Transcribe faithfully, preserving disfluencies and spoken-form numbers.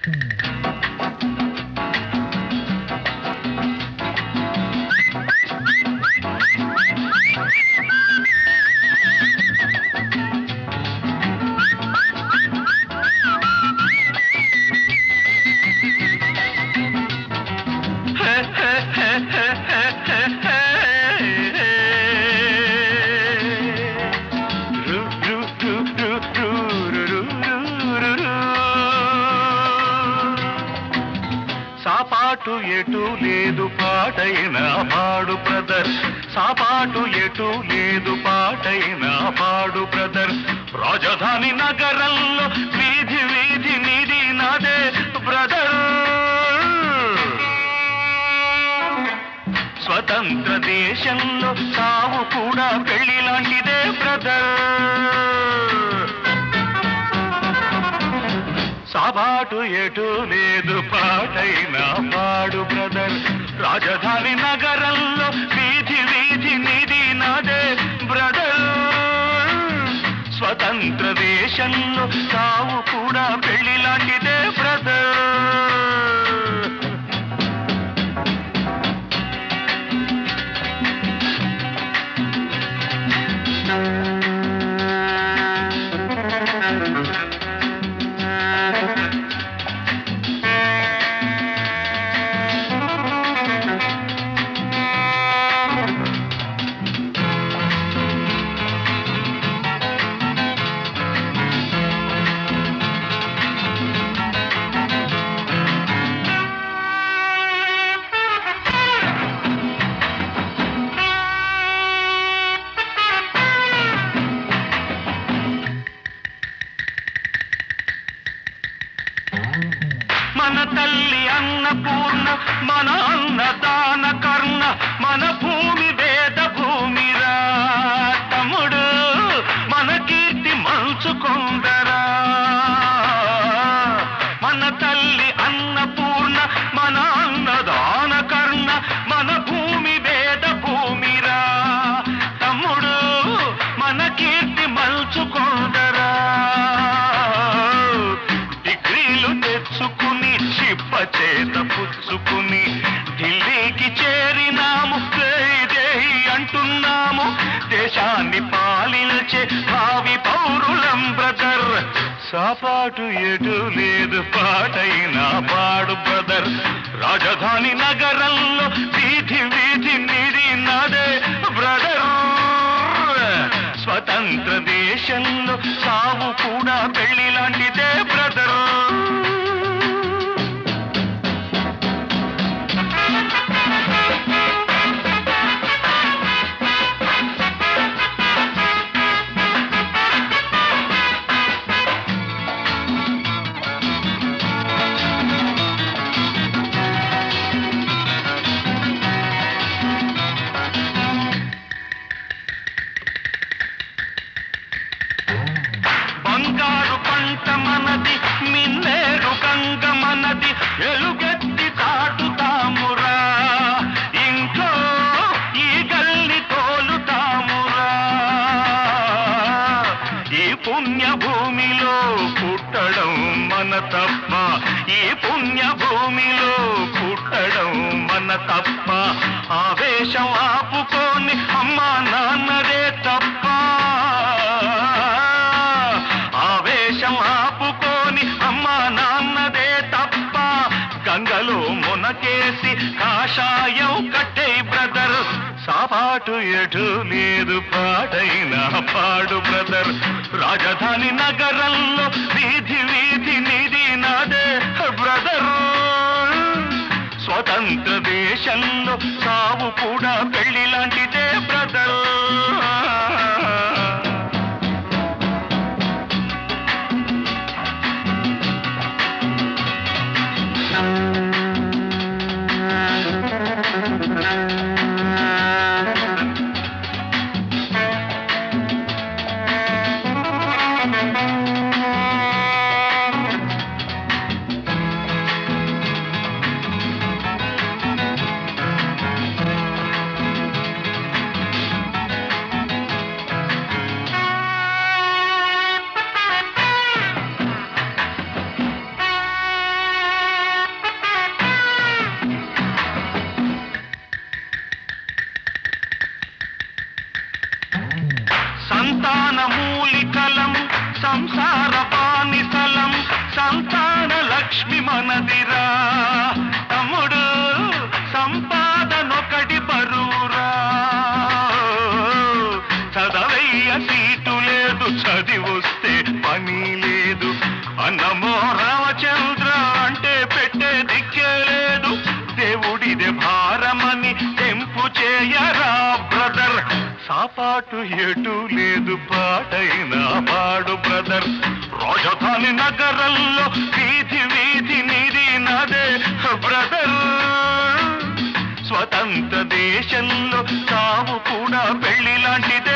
సాపాటు ఎటు లేదు పాటైన పాడు బ్రదర్, సాపాటు ఎటు లేదు పాటైన పాడు బ్రదర్. రాజధాని నగరంలో వీధి వీధి నీది నాదే బ్రదర్. స్వతంత్ర దేశంలో సావు కూడా పెళ్లి లాంటిదే బ్రదర్. సాబాటు ఎటు లేదు పాటైన పాడు బ్రదర్. రాజధాని నగరంలో వీధి వీధి నీది నాదే బ్రదర్. స్వతంత్ర దేశంలో సావు కూడా పెళ్లి లాంటిదే బ్రదర్. మన తల్లి అన్నపూర్ణ, మన అన్నదాన కర్ణ, మన భూమి వేద భూమిరా తమ్ముడు, మన కీర్తి మంచుకొందరా. మన తల్లి అన్నపూర్ణ, మన అన్నదాన కర్ణ, మన భూమి వేద భూమిరా తమ్ముడు, మన కీర్తి మంచుకొందరా. తెచ్చుకుని చిప్ప చేత పుచ్చుకుని ఢిల్లీకి చేరినాము, దేహి అంటున్నాము. దేశాన్ని పాలించే భావి పౌరులం బ్రదర్. సాపాటు ఎటు లేదు పాటైన పాడు బ్రదర్. రాజధాని నగరంలో వీధి వీధి నీది నాదే బ్రదర్. స్వతంత్ర దేశంలో సావు కూడా పెళ్లి లాంటిదే బ్రదర్. బంగారు పంట మనది, మిన్నేరు గంగ మనది, ఎలుగెత్తి చాటుతామురా. ఇంట్లో ఈ గల్లి తోలుతామురా. ఈ పుణ్య భూమిలో పుట్టడం మన తప్ప, ఈ పుణ్య భూమిలో పుట్టడం మన తప్ప. ఆవేశం ఆపుకొని అమ్మా నాన్నదే తప్ప, ఆపుకోని అమ్మా నాన్నదే తప్ప. గంగలో మునకేసి కాషాయం కట్టే బ్రదర్. సాపాటు ఎటు లేదు పాటైన పాడు బ్రదర్. రాజధాని నగరంలో వీధి వీధి నీది నాదే బ్రదర్. స్వతంత్ర దేశంలో సావు కూడా పెళ్లి లాంటిదే బ్రదర్. సంతాన మూలికలం సంసార బానిసలం సంతాన లక్ష్మి మనదిరా తమ్ముడు సంపాదనొకటి బరువురా చదవయ్య సీటు లేదు చదివొస్తే పని లేదు అన్నమో రామచంద్ర అంటే పెట్టే దిక్కే లేదు దేవుడిదే భారమని తెంపు చేయరా బ్రదర్ సాపాటు ఎటు లేదు పాటైనా పాడు బ్రదర్ రాజధాని నగరంలో వీధి వీధి నిధి నదే బ్రదర్ స్వతంత్ర దేశంలో తావు కూడా పెళ్లి లాంటిదే